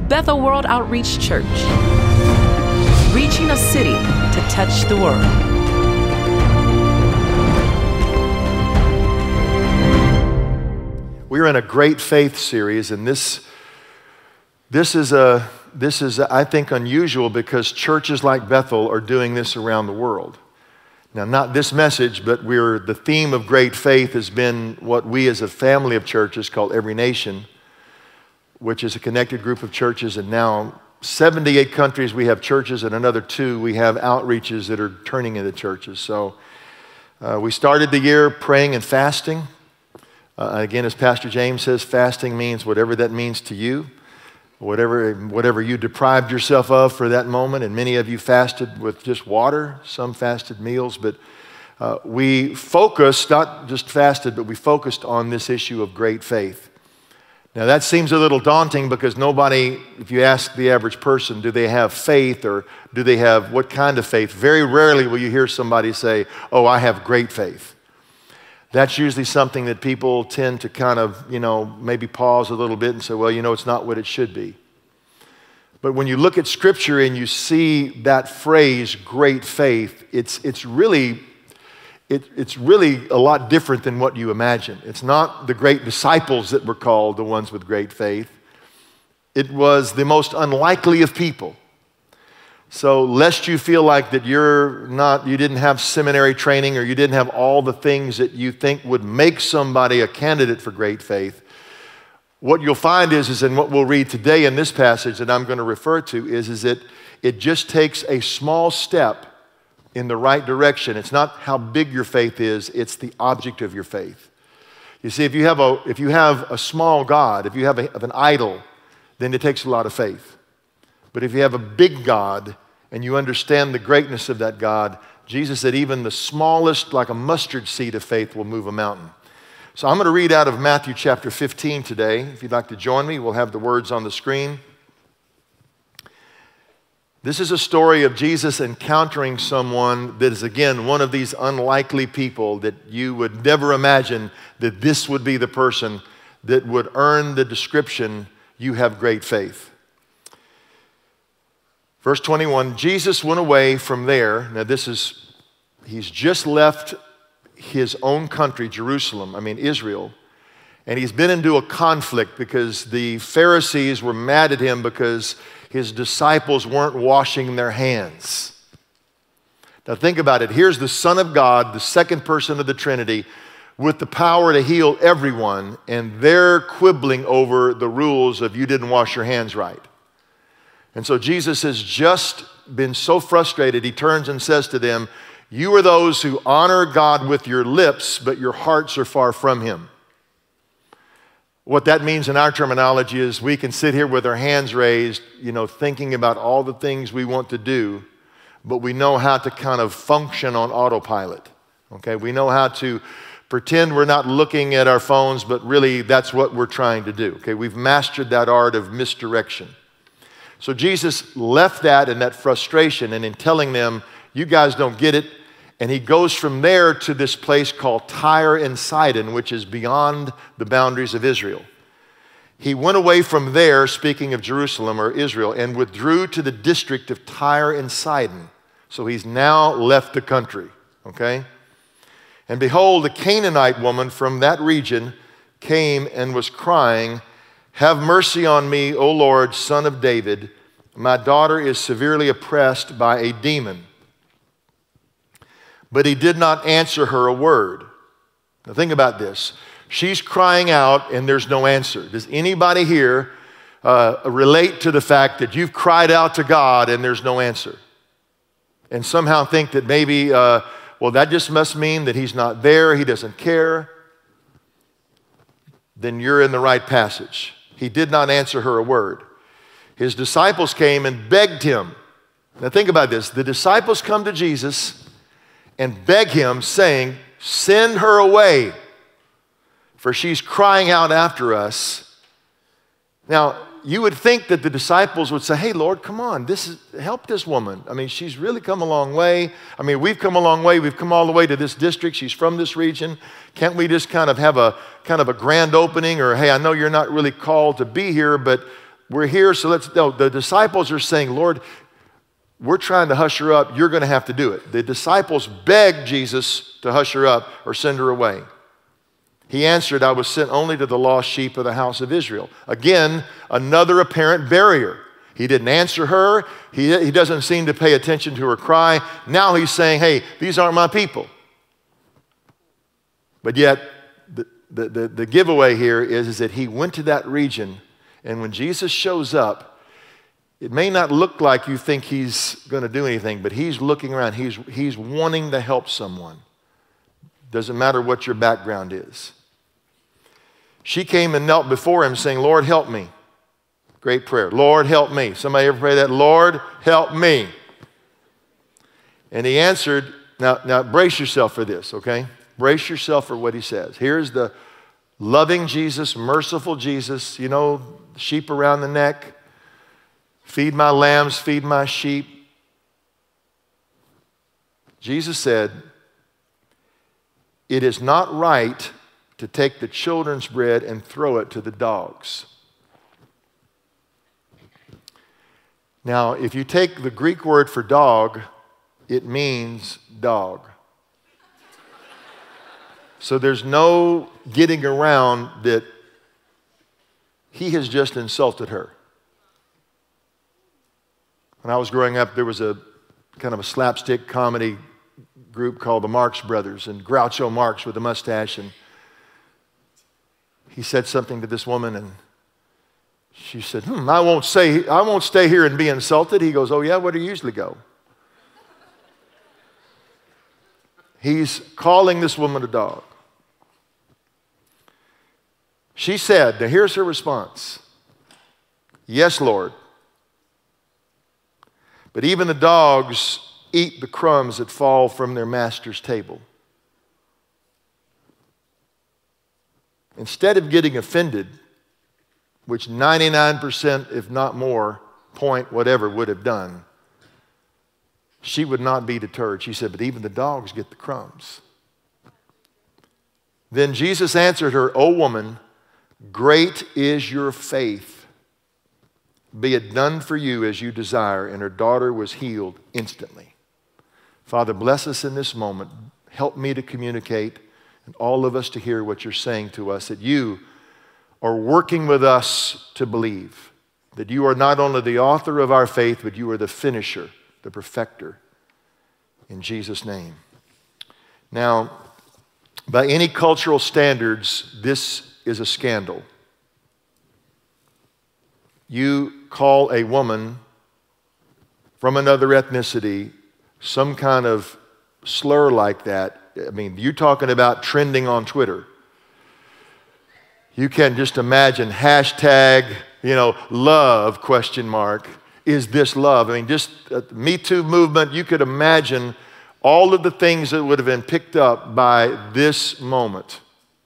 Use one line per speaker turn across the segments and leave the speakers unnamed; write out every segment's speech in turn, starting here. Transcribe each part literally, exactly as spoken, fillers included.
Bethel World Outreach Church, reaching a city to touch the world.
We're in a Great Faith series, and this this is a this is I think unusual because churches like Bethel are doing this around the world. Now, not this message, but we're the theme of Great Faith has been what we as a family of churches call Every Nation, which is a connected group of churches, and now seventy-eight countries we have churches, and another two we have outreaches that are turning into churches. So uh, we started the year praying and fasting. Uh, again, as Pastor James says, fasting means whatever that means to you, whatever whatever you deprived yourself of for that moment, and many of you fasted with just water, some fasted meals, but uh, we focused, not just fasted, but we focused on this issue of great faith. Now that seems a little daunting because nobody, if you ask the average person, do they have faith or do they have what kind of faith? Very rarely will you hear somebody say, oh, I have great faith. That's usually something that people tend to kind of, you know, maybe pause a little bit and say, well, you know, it's not what it should be. But when you look at Scripture and you see that phrase, great faith, it's it's really it, it's really a lot different than what you imagine. It's not the great disciples that were called the ones with great faith. It was the most unlikely of people. So lest you feel like that you're not, you didn't have seminary training or you didn't have all the things that you think would make somebody a candidate for great faith, what you'll find is, is in what we'll read today in this passage that I'm going to refer to is, is that it just takes a small step in the right direction. It's not how big your faith is, it's the object of your faith. You see, if you have a, if you have a small God, if you have a, an idol, then it takes a lot of faith. But if you have a big God and you understand the greatness of that God, Jesus said even the smallest, like a mustard seed of faith, will move a mountain. So I'm going to read out of Matthew chapter fifteen today. If you'd like to join me, we'll have the words on the screen. This is a story of Jesus encountering someone that is, again, one of these unlikely people that you would never imagine that this would be the person that would earn the description, you have great faith. Verse twenty-one, Jesus went away from there. Now this is, he's just left his own country, Jerusalem, I mean Israel, and he's been into a conflict because the Pharisees were mad at him because his disciples weren't washing their hands. Now think about it. Here's the Son of God, the second person of the Trinity, with the power to heal everyone, and they're quibbling over the rules of you didn't wash your hands right. And so Jesus has just been so frustrated, he turns and says to them, you are those who honor God with your lips, but your hearts are far from him. What that means in our terminology is we can sit here with our hands raised, you know, thinking about all the things we want to do, but we know how to kind of function on autopilot, okay? We know how to pretend we're not looking at our phones, but really that's what we're trying to do, okay? We've mastered that art of misdirection. So Jesus left that and that frustration, and in telling them, you guys don't get it, and he goes from there to this place called Tyre and Sidon, which is beyond the boundaries of Israel. He went away from there, speaking of Jerusalem or Israel, and withdrew to the district of Tyre and Sidon. So he's now left the country, okay? And behold, a Canaanite woman from that region came and was crying, have mercy on me, O Lord, Son of David. My daughter is severely oppressed by a demon. But he did not answer her a word. Now think about this. She's crying out and there's no answer. Does anybody here uh, relate to the fact that you've cried out to God and there's no answer? And somehow think that maybe, uh, well, that just must mean that he's not there, he doesn't care. Then you're in the right passage. He did not answer her a word. His disciples came and begged him. Now think about this. The disciples come to Jesus and beg him, saying, send her away, for she's crying out after us. Now, you would think that the disciples would say, hey, Lord, come on, this is, help this woman. I mean, she's really come a long way. I mean, we've come a long way. We've come all the way to this district. She's from this region. Can't we just kind of have a kind of a grand opening? Or, hey, I know you're not really called to be here, but we're here, so let's, no, the disciples are saying, Lord, we're trying to hush her up. You're going to have to do it. The disciples begged Jesus to hush her up or send her away. He answered, I was sent only to the lost sheep of the house of Israel. Again, another apparent barrier. He didn't answer her. He, he doesn't seem to pay attention to her cry. Now he's saying, hey, these aren't my people. But yet, the, the, the, the giveaway here is, is that he went to that region, and when Jesus shows up, it may not look like you think he's going to do anything, but he's looking around. He's, he's wanting to help someone. Doesn't matter what your background is. She came and knelt before him saying, Lord, help me. Great prayer. Lord, help me. Somebody ever pray that? Lord, help me. And he answered, now, now brace yourself for this, okay? Brace yourself for what he says. Here's the loving Jesus, merciful Jesus, you know, sheep around the neck. Feed my lambs, feed my sheep. Jesus said, it is not right to take the children's bread and throw it to the dogs. Now, if you take the Greek word for dog, it means dog. So there's no getting around that he has just insulted her. When I was growing up, there was a kind of a slapstick comedy group called the Marx Brothers, and Groucho Marx with a mustache, and he said something to this woman, and she said, hmm, I won't say, I won't stay here and be insulted. He goes, oh yeah, where do you usually go? He's calling this woman a dog. She said, now here's her response. Yes, Lord. But even the dogs eat the crumbs that fall from their master's table. Instead of getting offended, which ninety-nine percent, if not more, point whatever would have done, she would not be deterred. She said, but even the dogs get the crumbs. Then Jesus answered her, O woman, great is your faith. Be it done for you as you desire. And her daughter was healed instantly. Father, bless us in this moment. Help me to communicate and all of us to hear what you're saying to us, that you are working with us to believe, that you are not only the author of our faith, but you are the finisher, the perfecter. In Jesus' name. Now, by any cultural standards, this is a scandal. You call a woman from another ethnicity some kind of slur like that. I mean, you're talking about trending on Twitter. You can just imagine hashtag, you know, love, question mark. Is this love? I mean, just uh, the Me Too movement, you could imagine all of the things that would have been picked up by this moment.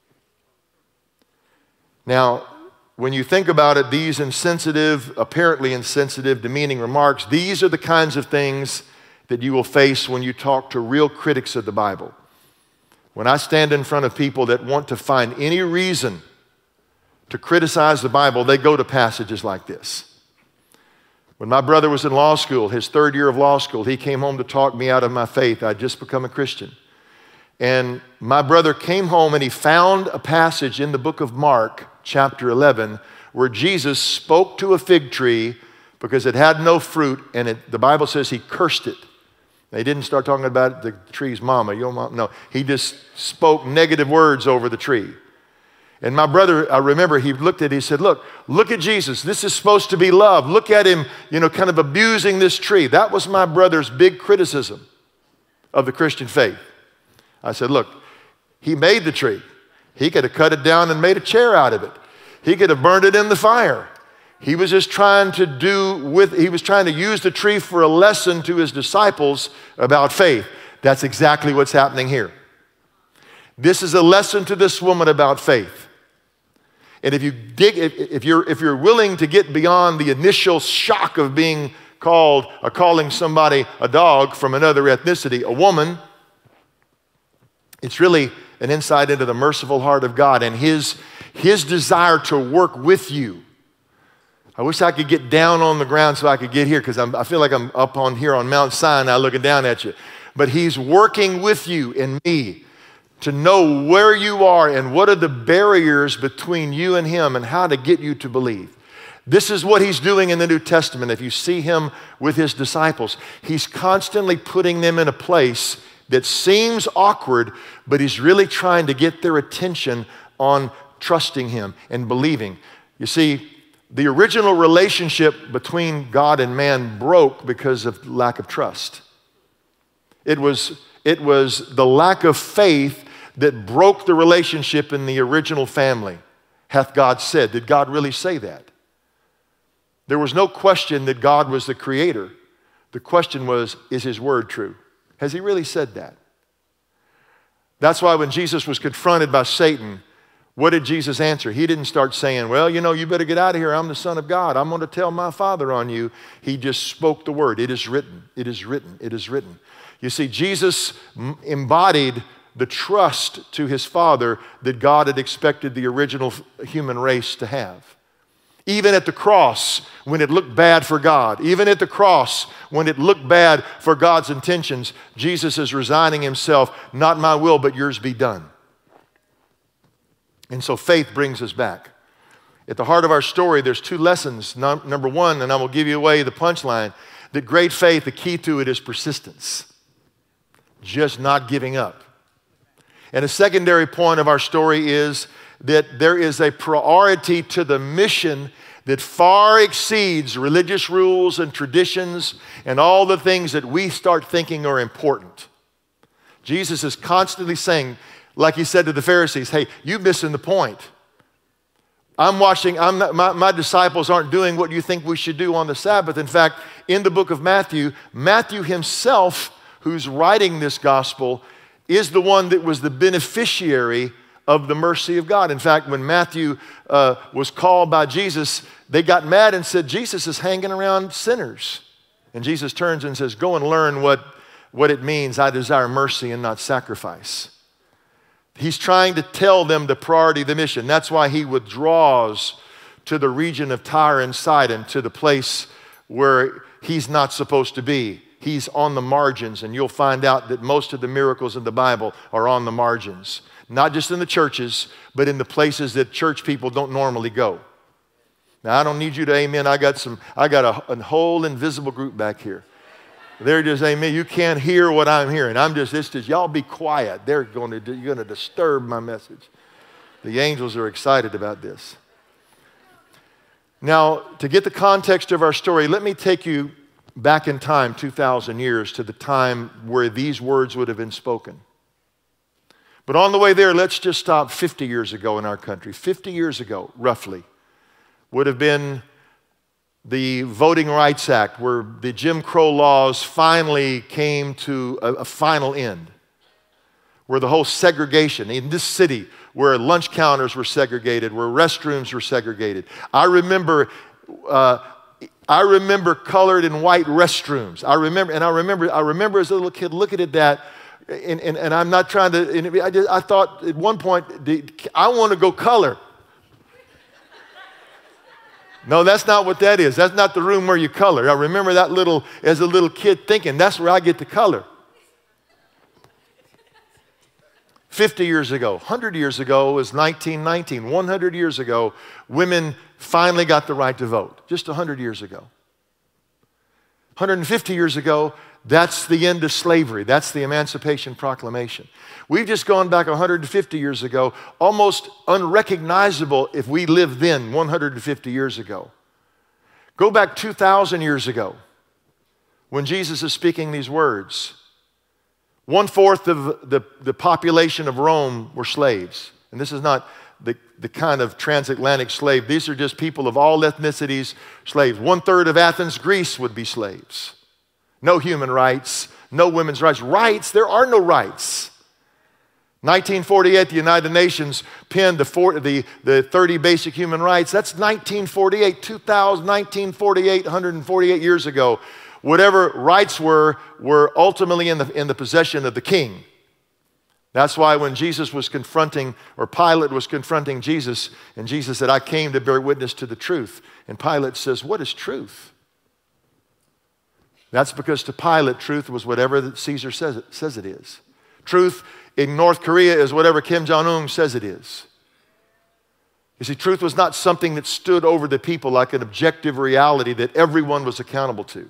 Now, when you think about it, these insensitive, apparently insensitive, demeaning remarks, these are the kinds of things that you will face when you talk to real critics of the Bible. When I stand in front of people that want to find any reason to criticize the Bible, they go to passages like this. When my brother was in law school, his third year of law school, he came home to talk me out of my faith. I'd just become a Christian. And my brother came home and he found a passage in the book of Mark, chapter eleven, where Jesus spoke to a fig tree because it had no fruit, and it, the Bible says he cursed it. They didn't start talking about the tree's mama, your mama. No, he just spoke negative words over the tree. And my brother, I remember, he looked at it, he said, look, look at Jesus. This is supposed to be love. Look at him, you know, kind of abusing this tree. That was my brother's big criticism of the Christian faith. I said, look, he made the tree. He could have cut it down and made a chair out of it. He could have burned it in the fire. He was just trying to do with, he was trying to use the tree for a lesson to his disciples about faith. That's exactly what's happening here. This is a lesson to this woman about faith. And if you dig, if, if you're if you're willing to get beyond the initial shock of being called or calling somebody a dog from another ethnicity, a woman, it's really an insight into the merciful heart of God and his, his desire to work with you. I wish I could get down on the ground so I could get here because I feel like I'm up on here on Mount Sinai looking down at you. But he's working with you and me to know where you are and what are the barriers between you and him and how to get you to believe. This is what he's doing in the New Testament. If you see him with his disciples, he's constantly putting them in a place that seems awkward, but he's really trying to get their attention on trusting him and believing. You see, the original relationship between God and man broke because of lack of trust. It was, it was the lack of faith that broke the relationship in the original family, hath God said. Did God really say that? There was no question that God was the creator. The question was, is his word true? Has he really said that? That's why when Jesus was confronted by Satan, what did Jesus answer? He didn't start saying, well, you know, you better get out of here. I'm the Son of God. I'm going to tell my Father on you. He just spoke the word. It is written. It is written. It is written. You see, Jesus embodied the trust to his Father that God had expected the original human race to have. Even at the cross, when it looked bad for God, even at the cross, when it looked bad for God's intentions, Jesus is resigning himself, not my will, but yours be done. And so faith brings us back. At the heart of our story, there's two lessons. Num- number one, and I will give you away the punchline, that great faith, the key to it is persistence. Just not giving up. And a secondary point of our story is that there is a priority to the mission that far exceeds religious rules and traditions and all the things that we start thinking are important. Jesus is constantly saying, like he said to the Pharisees, hey, you're missing the point. I'm watching, I'm not, my, my disciples aren't doing what you think we should do on the Sabbath. In fact, in the book of Matthew, Matthew himself, who's writing this gospel, is the one that was the beneficiary of the mercy of God. In fact, when Matthew uh, was called by Jesus, they got mad and said, Jesus is hanging around sinners. And Jesus turns and says, go and learn what, what it means. I desire mercy and not sacrifice. He's trying to tell them the priority of the mission. That's why he withdraws to the region of Tyre and Sidon, to the place where he's not supposed to be. He's on the margins, and you'll find out that most of the miracles in the Bible are on the margins. Not just in the churches, but in the places that church people don't normally go. Now, I don't need you to amen. I got some, I got a, a whole invisible group back here. They're just amen. You can't hear what I'm hearing. I'm just, it's just, y'all be quiet. They're going to, you're going to disturb my message. The angels are excited about this. Now, to get the context of our story, let me take you back in time, two thousand years, to the time where these words would have been spoken. But on the way there, let's just stop fifty years ago in our country. fifty years ago, roughly, would have been the Voting Rights Act, where the Jim Crow laws finally came to a, a final end, where the whole segregation in this city, where lunch counters were segregated, where restrooms were segregated. I remember, uh, I remember colored and white restrooms. I remember, and I remember, I remember as a little kid looking at that, and, and, and I'm not trying to. And I, just, I thought at one point, I want to go color. No, that's not what that is. That's not the room where you color. I remember that little, as a little kid thinking, that's where I get to color. fifty years ago, one hundred years ago was nineteen nineteen. one hundred years ago, women finally got the right to vote. Just one hundred years ago. one hundred fifty years ago, that's the end of slavery. That's the Emancipation Proclamation. We've just gone back one hundred fifty years ago, almost unrecognizable if we lived then one hundred fifty years ago. Go back two thousand years ago when Jesus is speaking these words. One-fourth of the, the population of Rome were slaves. And this is not the, the kind of transatlantic slave. These are just people of all ethnicities, slaves. One-third of Athens, Greece would be slaves. No human rights, no women's rights. Rights, there are no rights. nineteen forty-eight, the United Nations penned the, four, the, the thirty basic human rights. That's nineteen forty-eight, two thousand, nineteen forty-eight, one hundred forty-eight years ago. Whatever rights were, were ultimately in the, in the possession of the king. That's why when Jesus was confronting, or Pilate was confronting Jesus, and Jesus said, I came to bear witness to the truth. And Pilate says, what is truth? That's because to Pilate, truth was whatever that Caesar says it, says it is. Truth in North Korea is whatever Kim Jong-un says it is. You see, truth was not something that stood over the people like an objective reality that everyone was accountable to.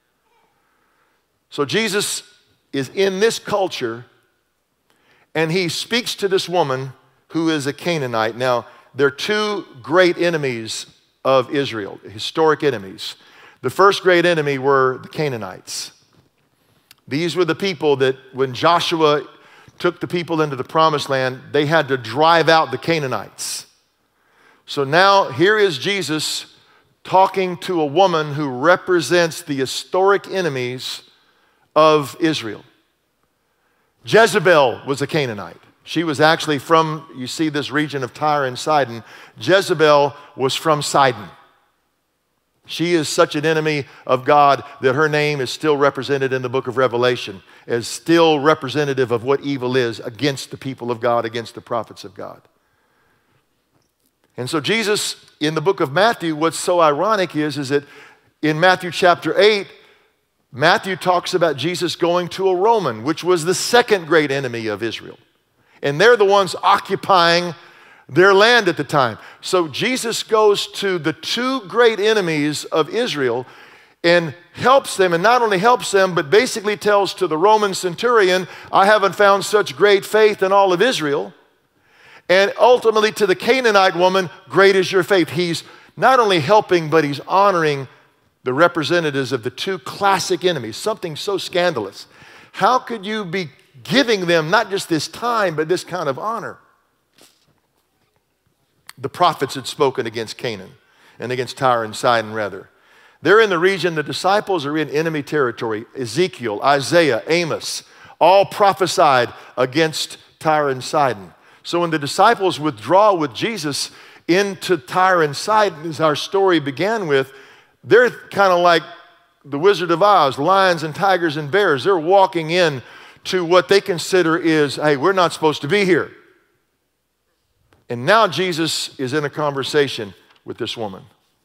So Jesus is in this culture, and he speaks to this woman who is a Canaanite. Now, there are two great enemies of Israel, historic enemies. The first great enemy were the Canaanites. These were the people that when Joshua took the people into the promised land, they had to drive out the Canaanites. So now here is Jesus talking to a woman who represents the historic enemies of Israel. Jezebel was a Canaanite. She was actually from, you see this region of Tyre and Sidon. Jezebel was from Sidon. She is such an enemy of God that her name is still represented in the book of Revelation as still representative of what evil is against the people of God, against the prophets of God. And so Jesus, in the book of Matthew, what's so ironic is, is that in Matthew chapter eight, Matthew talks about Jesus going to a Roman, which was the second great enemy of Israel. And they're the ones occupying their land at the time. So Jesus goes to the two great enemies of Israel and helps them, and not only helps them, but basically tells to the Roman centurion, I haven't found such great faith in all of Israel. And ultimately to the Canaanite woman, great is your faith. He's not only helping, but he's honoring the representatives of the two classic enemies, something so scandalous. How could you be giving them not just this time, but this kind of honor? The prophets had spoken against Canaan and against Tyre and Sidon, rather. They're in the region, the disciples are in enemy territory. Ezekiel, Isaiah, Amos, all prophesied against Tyre and Sidon. So when the disciples withdraw with Jesus into Tyre and Sidon, as our story began with, they're kind of like the Wizard of Oz, lions and tigers and bears. They're walking in to what they consider is, hey, we're not supposed to be here. And now Jesus is in a conversation with this woman.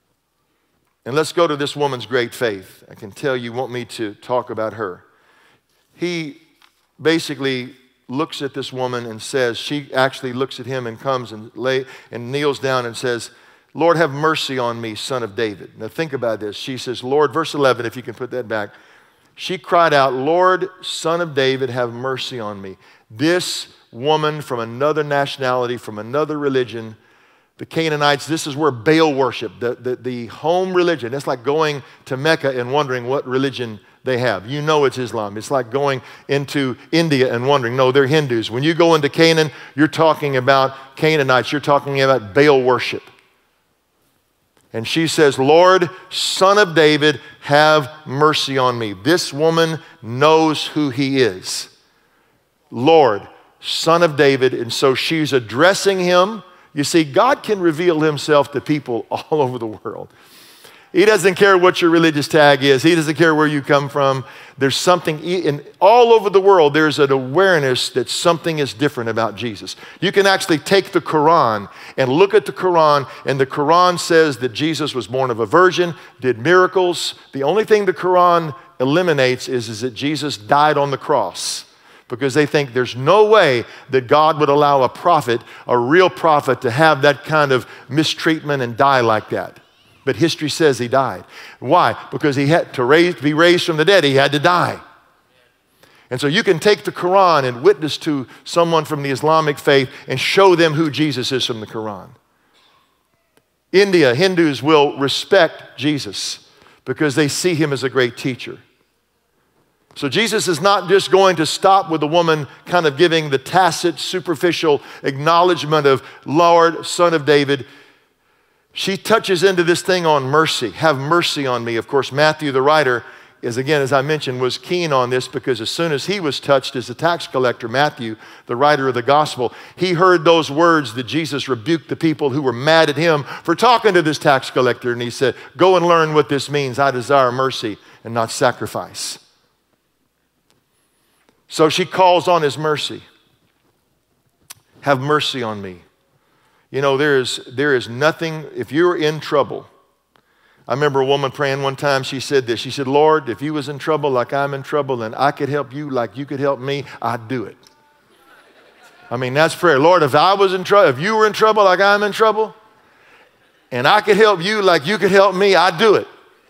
And let's go to this woman's great faith. I can tell you want me to talk about her. He basically looks at this woman and says, she actually looks at him and comes and lay and kneels down and says, Lord, have mercy on me, son of David. Now think about this. She says, Lord, verse eleven, if you can put that back. She cried out, Lord, son of David, have mercy on me. This woman from another nationality, from another religion, the Canaanites, this is where Baal worship, the, the, the home religion. It's like going to Mecca and wondering what religion they have. You know it's Islam. It's like going into India and wondering, no, they're Hindus. When you go into Canaan, you're talking about Canaanites. You're talking about Baal worship. And she says, Lord, son of David, have mercy on me. This woman knows who he is. Lord, son of David. And so she's addressing him. You see, God can reveal himself to people all over the world. He doesn't care what your religious tag is. He doesn't care where you come from. There's something, in, all over the world, there's an awareness that something is different about Jesus. You can actually take the Quran and look at the Quran, and the Quran says that Jesus was born of a virgin, did miracles. The only thing the Quran eliminates is, is that Jesus died on the cross, because they think there's no way that God would allow a prophet, a real prophet, to have that kind of mistreatment and die like that. But history says he died. Why? Because he had to, raise, to be raised from the dead, he had to die. And so you can take the Quran and witness to someone from the Islamic faith and show them who Jesus is from the Quran. India, Hindus will respect Jesus because they see him as a great teacher. So Jesus is not just going to stop with the woman kind of giving the tacit, superficial acknowledgement of Lord, son of David. She touches into this thing on mercy. Have mercy on me. Of course, Matthew, the writer, is again, as I mentioned, was keen on this because as soon as he was touched as a tax collector, Matthew, the writer of the gospel, he heard those words that Jesus rebuked the people who were mad at him for talking to this tax collector. And he said, go and learn what this means. I desire mercy and not sacrifice. So she calls on his mercy. have mercy on me. You know, there is, there is nothing, if you're in trouble. I remember a woman praying one time, she said this. She said, Lord, if you was in trouble like I'm in trouble and I could help you like you could help me, I'd do it. I mean, that's prayer. Lord, if I was in trouble, if you were in trouble like I'm in trouble, and I could help you like you could help me, I'd do it.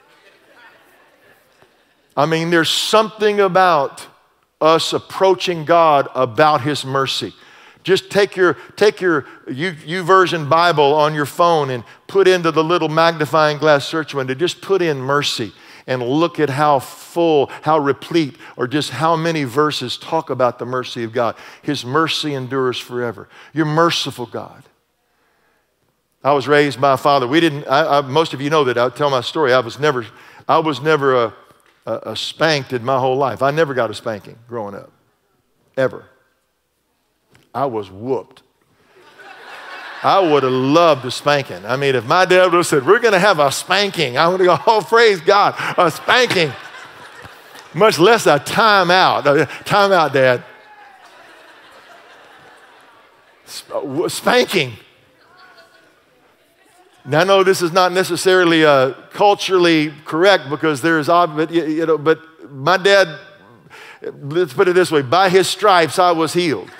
I mean, there's something about us approaching God about His mercy. Just take your, take your YouVersion Bible on your phone and put into the little magnifying glass search window. Just put in mercy and look at how full, how replete, or just how many verses talk about the mercy of God. His mercy endures forever. You're merciful, God. I was raised by a father. We didn't, I, I, most of you know that. I'll tell my story. I was never, I was never a, a, a spanked in my whole life. I never got a spanking growing up, ever. I was whooped. I would have loved a spanking. I mean, if my dad would have said, we're going to have a spanking, I would have gone, oh, praise God, a spanking. Much less a timeout. Timeout, Dad. Spanking. Now, I know this is not necessarily uh, culturally correct because there's, but, you know, but my dad, let's put it this way, by his stripes I was healed.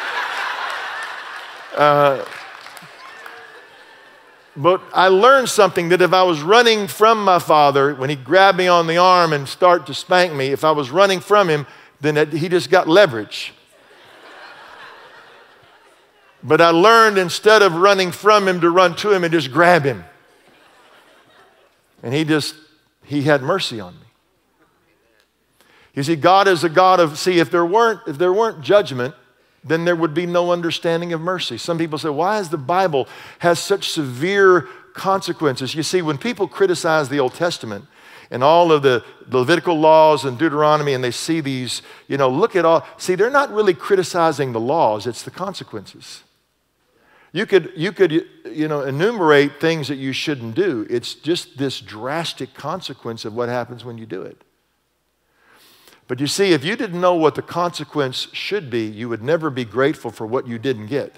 Uh, but I learned something that if I was running from my father, when he grabbed me on the arm and started to spank me, if I was running from him, then it, he just got leverage. But I learned instead of running from him to run to him and just grab him. And he just, he had mercy on me. You see, God is a God of, see, if there weren't, if there weren't judgment, then there would be no understanding of mercy. Some people say, why is the Bible has such severe consequences? You see, when people criticize the Old Testament and all of the Levitical laws and Deuteronomy, and they see these, you know, look at all, see, they're not really criticizing the laws, it's the consequences. You could, you could, you know, enumerate things that you shouldn't do. It's just this drastic consequence of what happens when you do it. But you see, if you didn't know what the consequence should be, you would never be grateful for what you didn't get.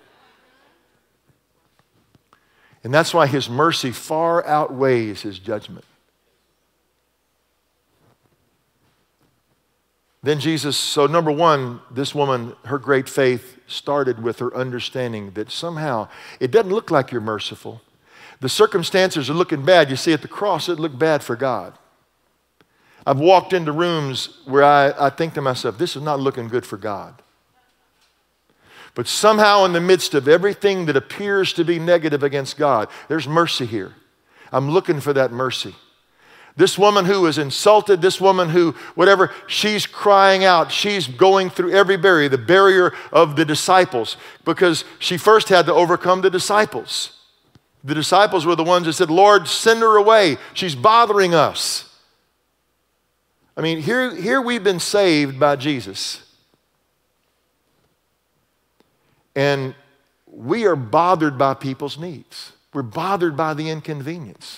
And that's why His mercy far outweighs His judgment. Then Jesus, so number one, this woman, her great faith started with her understanding that somehow it doesn't look like you're merciful. The circumstances are looking bad. You see, at the cross, it looked bad for God. I've walked into rooms where I, I think to myself, this is not looking good for God. But somehow in the midst of everything that appears to be negative against God, there's mercy here. I'm looking for that mercy. This woman who was insulted, this woman who, whatever, she's crying out. She's going through every barrier, the barrier of the disciples, because she first had to overcome the disciples. The disciples were the ones that said, Lord, send her away. She's bothering us. I mean, here, here we've been saved by Jesus. And we are bothered by people's needs. We're bothered by the inconvenience.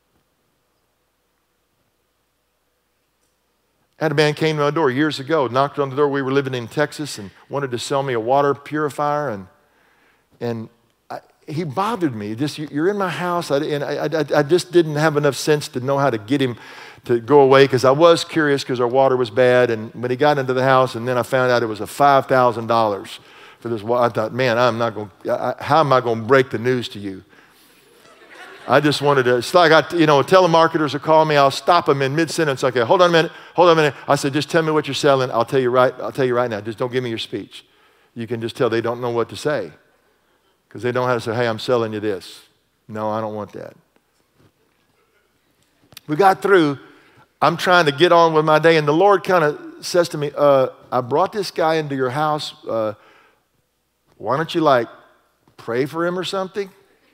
I had a man came to my door years ago, knocked on the door. We were living in Texas and wanted to sell me a water purifier. And, and I, he bothered me. Just, you're in my house. I, and I, I, I just didn't have enough sense to know how to get him to go away because I was curious because our water was bad. And when he got into the house, and then I found out it was a five thousand dollars for this water. I thought, man, I'm not going. How am I going to break the news to you? I just wanted to. It's like I, you know, telemarketers will call me. I'll stop them in mid sentence. Okay, hold on a minute. Hold on a minute. I said, just tell me what you're selling. I'll tell you right. I'll tell you right now. Just don't give me your speech. You can just tell they don't know what to say because they don't know how to say, hey, I'm selling you this. No, I don't want that. We got through. I'm trying to get on with my day, and the Lord kind of says to me, uh, I brought this guy into your house. Uh, why don't you, like, pray for him or something?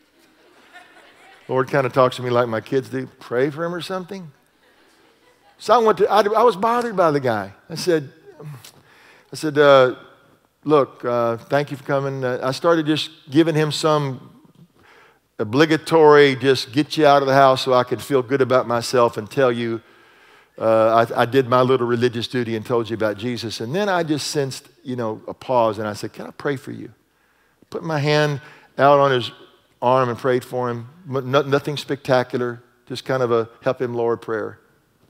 Lord kind of talks to me like my kids do, pray for him or something? So I went to, I, I was bothered by the guy. I said, I said, uh, look, uh, thank you for coming. Uh, I started just giving him some obligatory, just get you out of the house so I could feel good about myself and tell you Uh, I, I did my little religious duty and told you about Jesus. And then I just sensed, you know, a pause, and I said, can I pray for you? Put my hand out on his arm and prayed for him. No, nothing spectacular, just kind of a help him, Lord prayer.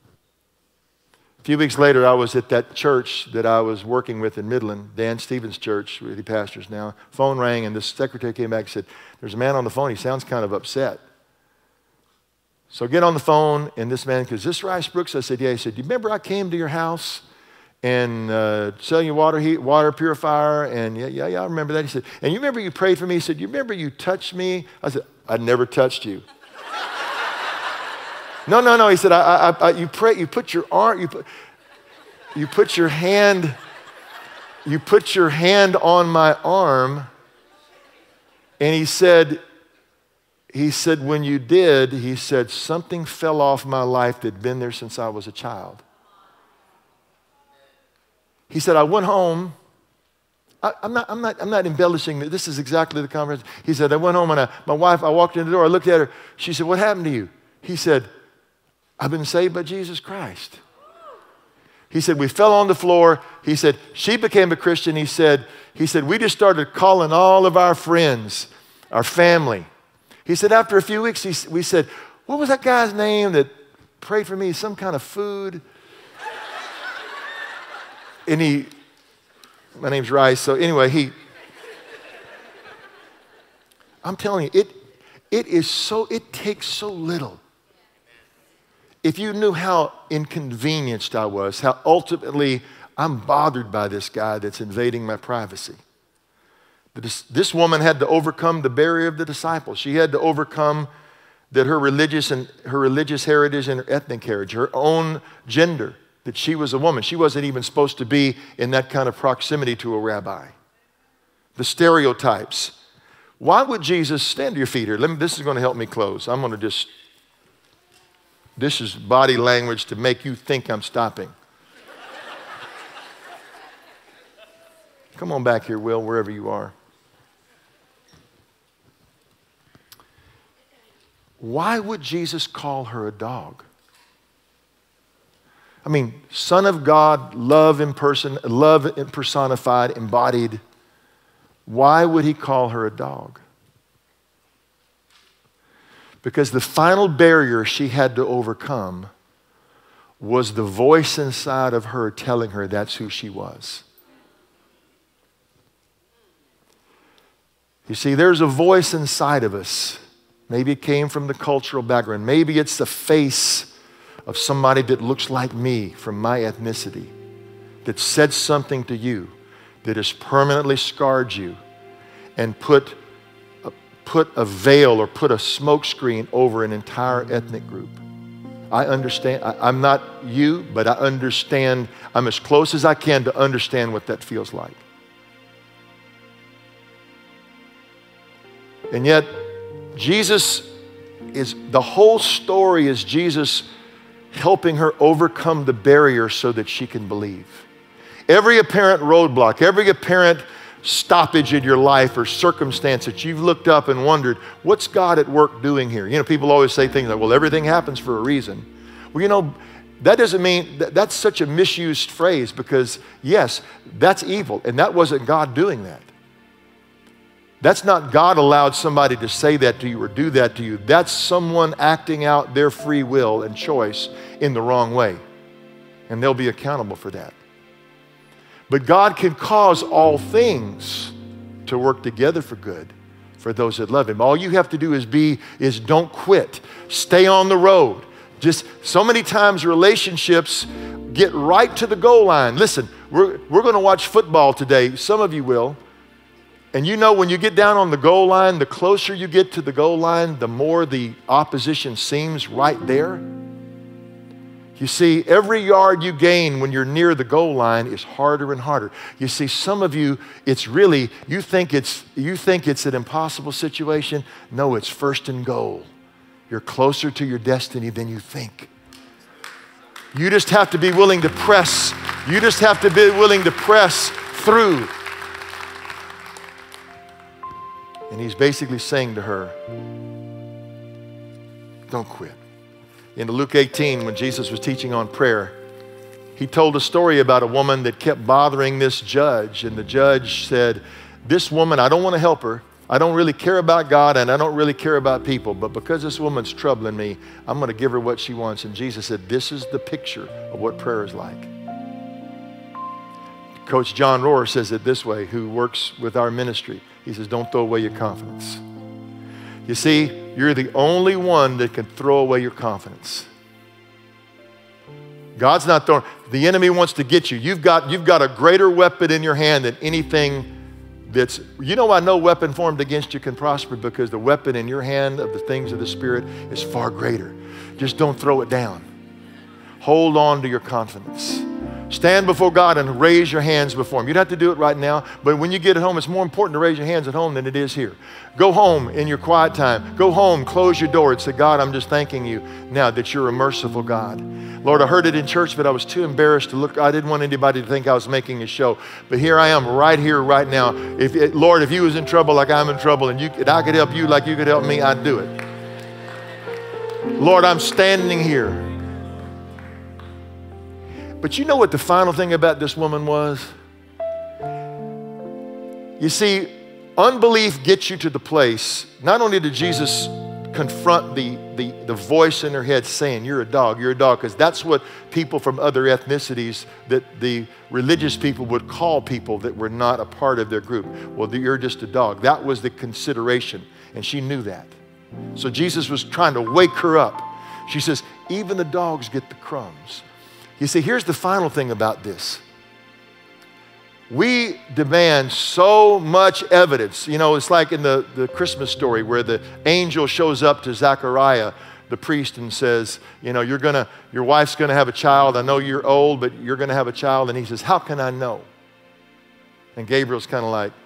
A few weeks later, I was at that church that I was working with in Midland, Dan Stevens' church, where he pastors now. Phone rang, and the secretary came back and said, there's a man on the phone. He sounds kind of upset. So I get on the phone, and this man goes, is this Rice Brooks? I said, yeah. He said, do you remember I came to your house and uh, sell you water heat, water purifier? And yeah, yeah, yeah, I remember that. He said, and you remember you prayed for me? He said, you remember you touched me? I said, I never touched you. no, no, no. He said, I, I, I, you pray, you put your arm, you put, you put your hand, you put your hand on my arm. And he said, he said, when you did, he said, something fell off my life that had been there since I was a child. He said, I went home. I, I'm, not, I'm, not, I'm not embellishing. This is exactly the conversation. He said, I went home and I, my wife, I walked in the door. I looked at her. She said, what happened to you? He said, I've been saved by Jesus Christ. He said, we fell on the floor. He said, she became a Christian. He said, he said, we just started calling all of our friends, our family. He said, after a few weeks, he, we said, what was that guy's name that prayed for me? Some kind of food. And he, my name's Rice, so anyway, he, I'm telling you, it, it is so, it takes so little. If you knew how inconvenienced I was, how ultimately I'm bothered by this guy that's invading my privacy. This, this woman had to overcome the barrier of the disciples. She had to overcome that her religious and her religious heritage and her ethnic heritage, her own gender, that she was a woman. She wasn't even supposed to be in that kind of proximity to a rabbi. The stereotypes. Why would Jesus, stand to your feet here. Let me, this is going to help me close. I'm going to just, this is body language to make you think I'm stopping. Come on back here, Will, wherever you are. Why would Jesus call her a dog? I mean, Son of God, love in person, love personified, embodied. Why would he call her a dog? Because the final barrier she had to overcome was the voice inside of her telling her that's who she was. You see, there's a voice inside of us. Maybe it came from the cultural background. Maybe it's the face of somebody that looks like me from my ethnicity that said something to you that has permanently scarred you and put a, put a veil or put a smoke screen over an entire ethnic group. I understand. I, I'm not you, but I understand. I'm as close as I can to understand what that feels like. And yet, Jesus is, the whole story is Jesus helping her overcome the barrier so that she can believe. Every apparent roadblock, every apparent stoppage in your life or circumstance that you've looked up and wondered, what's God at work doing here? You know, people always say things like, well, everything happens for a reason. Well, you know, that doesn't mean, that, that's such a misused phrase because, yes, that's evil, and that wasn't God doing that. That's not God allowed somebody to say that to you or do that to you. That's someone acting out their free will and choice in the wrong way. And they'll be accountable for that. But God can cause all things to work together for good for those that love him. All you have to do is be, is don't quit. Stay on the road. Just so many times relationships get right to the goal line. Listen, we're, we're going to watch football today. Some of you will. And you know when you get down on the goal line, the closer you get to the goal line, the more the opposition seems right there. You see, every yard you gain when you're near the goal line is harder and harder. You see, some of you, it's really, you think it's, you think it's an impossible situation. No, it's first and goal. You're closer to your destiny than you think. You just have to be willing to press. You just have to be willing to press through. And he's basically saying to her, don't quit. In Luke eighteen, when Jesus was teaching on prayer, he told a story about a woman that kept bothering this judge. And the judge said, this woman, I don't want to help her. I don't really care about God and I don't really care about people, but because this woman's troubling me, I'm going to give her what she wants. And Jesus said, this is the picture of what prayer is like. Coach John Rohr says it this way, who works with our ministry. He says, don't throw away your confidence. You see, you're the only one that can throw away your confidence. God's not throwing, the enemy wants to get you. You've got, you've got a greater weapon in your hand than anything that's, you know why no weapon formed against you can prosper? Because the weapon in your hand of the things of the Spirit is far greater. Just don't throw it down. Hold on to your confidence. Stand before God and raise your hands before Him. You don't have to do it right now, but when you get at home, it's more important to raise your hands at home than it is here. Go home in your quiet time. Go home, close your door and say, God, I'm just thanking you now that you're a merciful God. Lord, I heard it in church, but I was too embarrassed to look. I didn't want anybody to think I was making a show. But here I am right here, right now. If it, Lord, if you was in trouble like I'm in trouble and, you, and I could help you like you could help me, I'd do it. Lord, I'm standing here. But you know what the final thing about this woman was? You see, unbelief gets you to the place, not only did Jesus confront the, the, the voice in her head saying, you're a dog, you're a dog, because that's what people from other ethnicities, that the religious people would call people that were not a part of their group. Well, you're just a dog. That was the consideration, and she knew that. So Jesus was trying to wake her up. She says, even the dogs get the crumbs. You see, here's the final thing about this. We demand so much evidence. You know, it's like in the, the Christmas story where the angel shows up to Zechariah, the priest, and says, you know, you're gonna, your wife's gonna have a child. I know you're old, but you're gonna have a child. And he says, how can I know? And Gabriel's kind of like,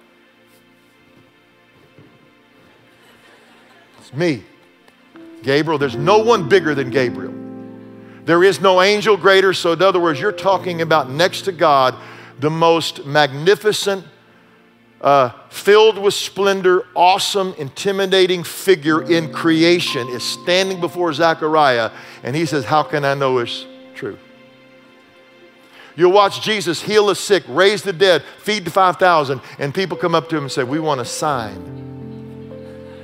it's me. Gabriel, there's no one bigger than Gabriel. There is no angel greater. So in other words, you're talking about next to God, the most magnificent, uh, filled with splendor, awesome, intimidating figure in creation is standing before Zechariah, and he says, how can I know it's true? You'll watch Jesus heal the sick, raise the dead, feed the five thousand, and people come up to him and say, we want a sign.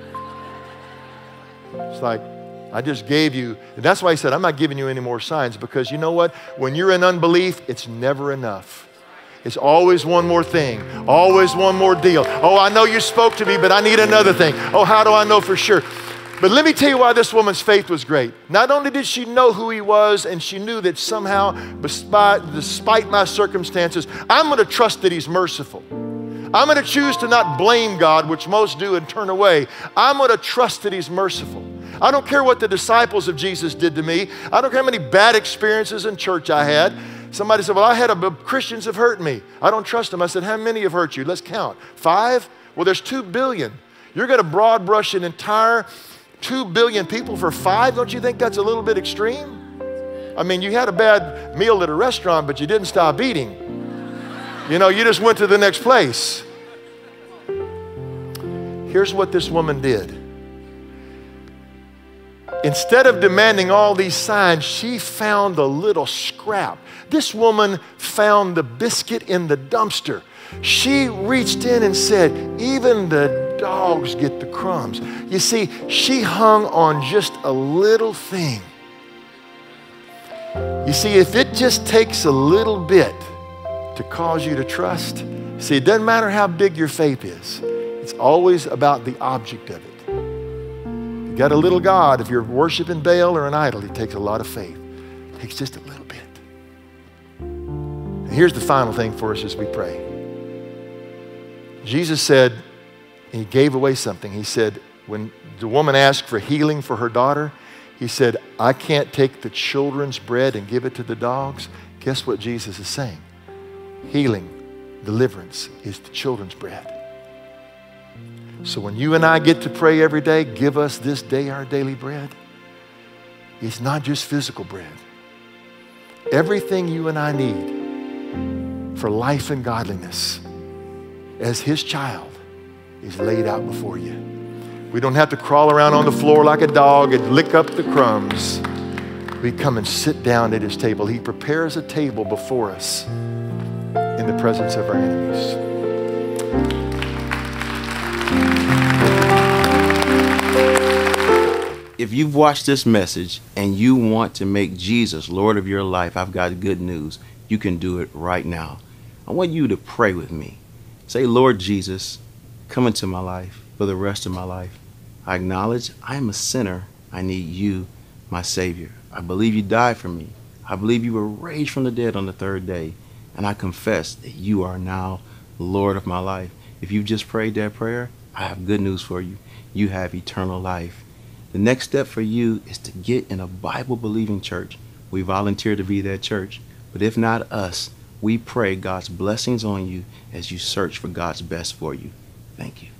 It's like, I just gave you, and that's why he said, I'm not giving you any more signs, because you know what? When you're in unbelief, it's never enough. It's always one more thing, always one more deal. Oh, I know you spoke to me, but I need another thing. Oh, how do I know for sure? But let me tell you why this woman's faith was great. Not only did she know who he was, and she knew that somehow, despite, despite my circumstances, I'm going to trust that he's merciful. I'm going to choose to not blame God, which most do, and turn away. I'm going to trust that he's merciful. I don't care what the disciples of Jesus did to me. I don't care how many bad experiences in church I had. Somebody said, well, I had a, Christians have hurt me. I don't trust them. I said, how many have hurt you? Let's count. Five? Well, there's two billion. You're going to broad brush an entire two billion people for five? Don't you think that's a little bit extreme? I mean, you had a bad meal at a restaurant, but you didn't stop eating. You know, you just went to the next place. Here's what this woman did. Instead of demanding all these signs, she found a little scrap. This woman found the biscuit in the dumpster. She reached in and said, even the dogs get the crumbs. You see, she hung on just a little thing. You see, if it just takes a little bit to cause you to trust, see, it doesn't matter how big your faith is. It's always about the object of it. You got a little God, if you're worshiping Baal or an idol, it takes a lot of faith. It takes just a little bit. And here's the final thing for us as we pray. Jesus said, and he gave away something. He said, when the woman asked for healing for her daughter, he said, I can't take the children's bread and give it to the dogs. Guess what Jesus is saying? Healing, deliverance is the children's bread. So when you and I get to pray every day, give us this day our daily bread, it's not just physical bread. Everything you and I need for life and godliness as his child is laid out before you. We don't have to crawl around on the floor like a dog and lick up the crumbs. We come and sit down at his table. He prepares a table before us in the presence of our enemies.
if you've watched this message and you want to make Jesus Lord of your life, I've got good news. You can do it right now. I want you to pray with me. Say, Lord Jesus, come into my life for the rest of my life. I acknowledge I am a sinner. I need you, my Savior. I believe you died for me. I believe you were raised from the dead on the third day. And I confess that you are now Lord of my life. If you've just prayed that prayer, I have good news for you. You have eternal life. The next step for you is to get in a Bible-believing church. We volunteer to be that church. But if not us, we pray God's blessings on you as you search for God's best for you. Thank you.